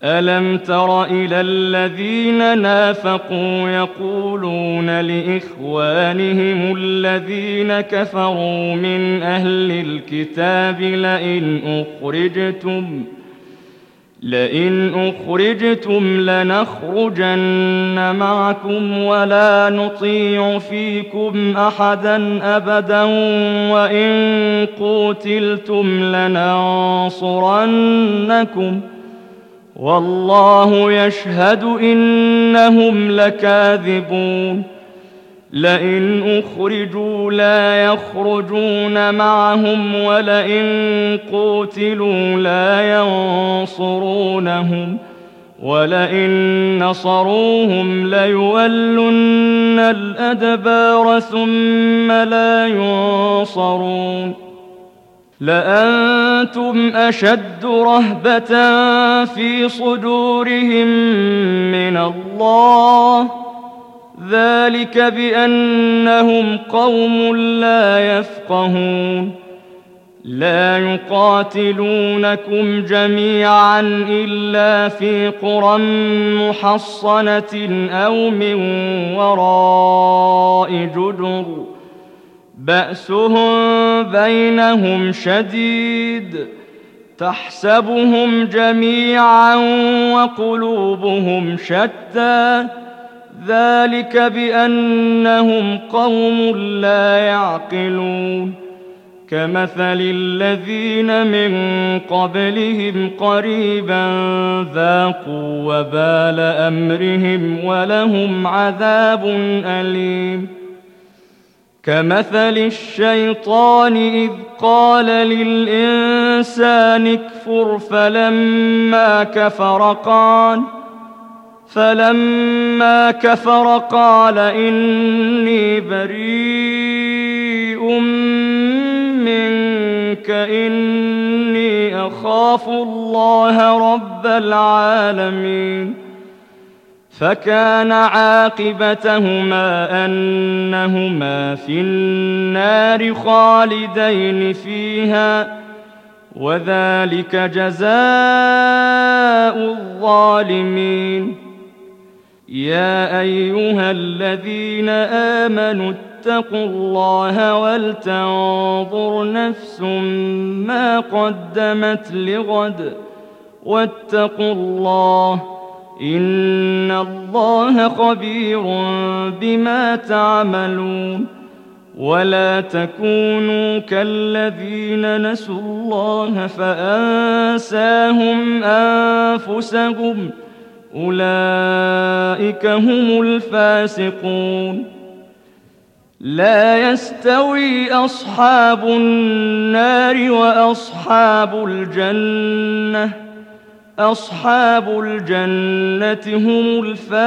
ألم تر إلى الذين نافقوا يقولون لإخوانهم الذين كفروا من أهل الكتاب لئن أخرجتم لنخرجن معكم ولا نطيع فيكم أحدا أبدا وإن قوتلتم لننصرنكم والله يشهد إنهم لكاذبون لئن أخرجوا لا يخرجون معهم ولئن قوتلوا لا ينصرونهم ولئن نصروهم ليولن الأدبار ثم لا ينصرون لأنتم أشد رهبة في صدورهم من الله ذلك بأنهم قوم لا يفقهون لا يقاتلونكم جميعا إلا في قرى محصنة أو من وراء جدر بأسهم بينهم شديد تحسبهم جميعا وقلوبهم شتى ذلك بأنهم قوم لا يعقلون كمثل الذين من قبلهم قريبا ذاقوا وبال أمرهم ولهم عذاب أليم كمثل الشيطان إذ قال للإنسان اكفر فلما كفر قال إني بريء منك إني أخاف الله رب العالمين فكان عاقبتهما أنهما في النار خالدين فيها وذلك جزاء الظالمين يا أيها الذين آمنوا اتقوا الله ولتنظر نفس ما قدمت لغد واتقوا الله إن الله خبير بما تعملون ولا تكونوا كالذين نسوا الله فأنساهم أنفسهم أولئك هم الفاسقون لا يستوي أصحاب النار وأصحاب الجنة أصحاب الجنة هم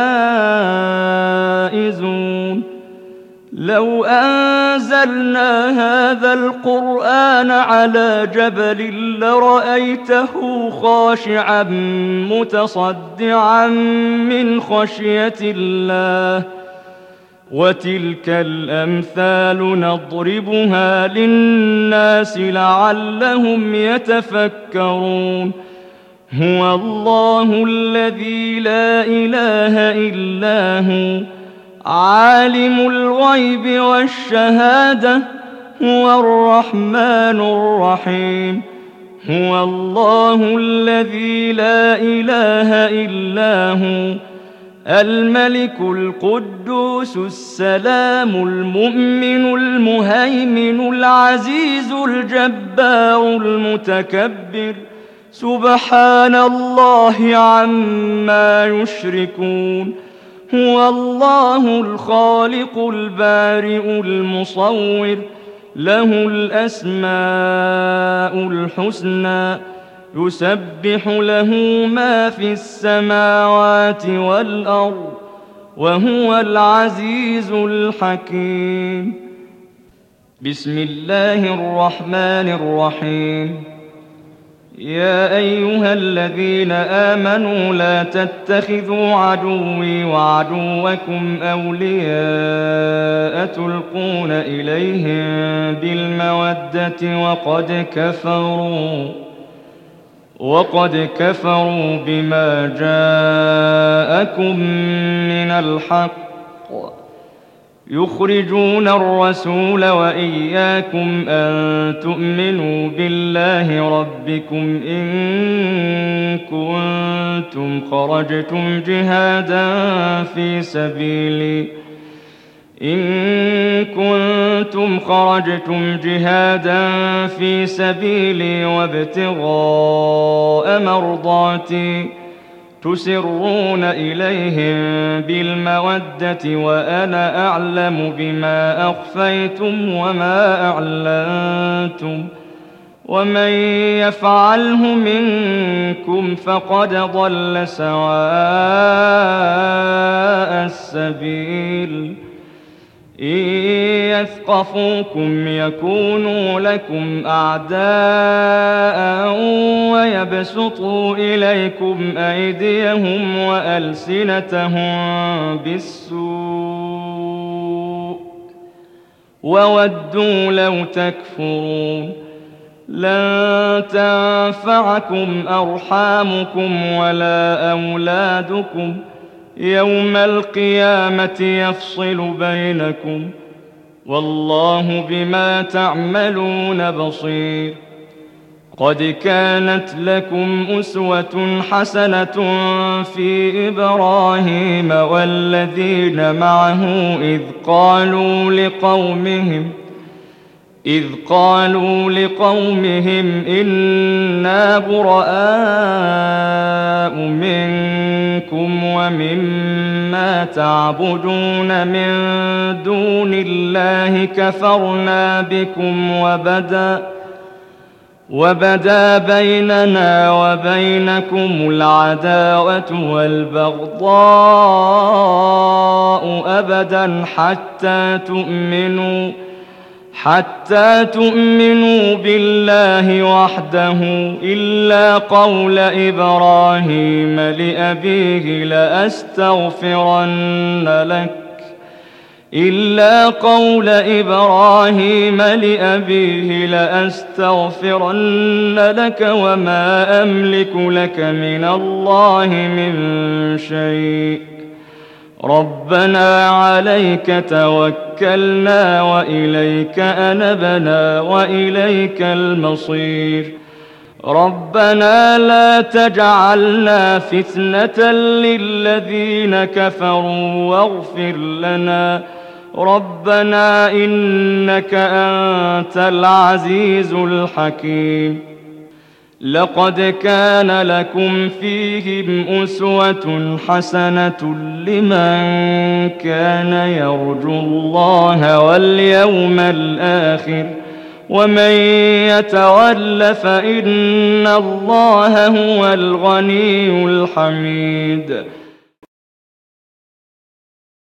الفائزون لو أنزلنا هذا القرآن على جبل لرأيته خاشعا متصدعا من خشية الله وتلك الأمثال نضربها للناس لعلهم يتفكرون هو الله الذي لا إله إلا هو عالم الغيب والشهادة هو الرحمن الرحيم هو الله الذي لا إله إلا هو الملك القدوس السلام المؤمن المهيمن العزيز الجبار المتكبر سبحان الله عما يشركون هو الله الخالق البارئ المصور له الأسماء الحسنى يسبح له ما في السماوات والأرض وهو العزيز الحكيم بسم الله الرحمن الرحيم يا أيها الذين آمنوا لا تتخذوا عدوي وعدوكم أولياء تلقون إليهم بالمودة وقد كفروا بما جاءكم من الحق يخرجون الرسول وإياكم أن تؤمنوا بالله ربكم إن كنتم خرجتم جهادا في سبيلي وابتغاء مرضاتي تسرون إليهم بالمودة وأنا أعلم بما أخفيتم وما أعلنتم ومن يفعله منكم فقد ضل سواء السبيل إن يثقفوكم يكونوا لكم أعداء ويبسطوا إليكم أيديهم وألسنتهم بالسوء وودوا لو تكفرون لن تنفعكم أرحامكم ولا أولادكم يوم القيامة يفصل بينكم والله بما تعملون بصير قد كانت لكم أسوة حسنة في إبراهيم والذين معه إذ قالوا لقومهم إنا براء منكم ومما تعبدون من دون الله كفرنا بكم وبدا بيننا وبينكم العداوة والبغضاء أبدا حتى تؤمنوا بالله وحده إلا قول إبراهيم لأبيه لأستغفرن لك وما أملك لك من الله من شيء ربنا عليك توكلنا وإليك أنبنا وإليك المصير ربنا لا تجعلنا فتنة للذين كفروا واغفر لنا ربنا إنك أنت العزيز الحكيم لقد كان لكم فيهم أسوة حسنة لمن كان يرجو الله واليوم الآخر ومن يتول فإن الله هو الغني الحميد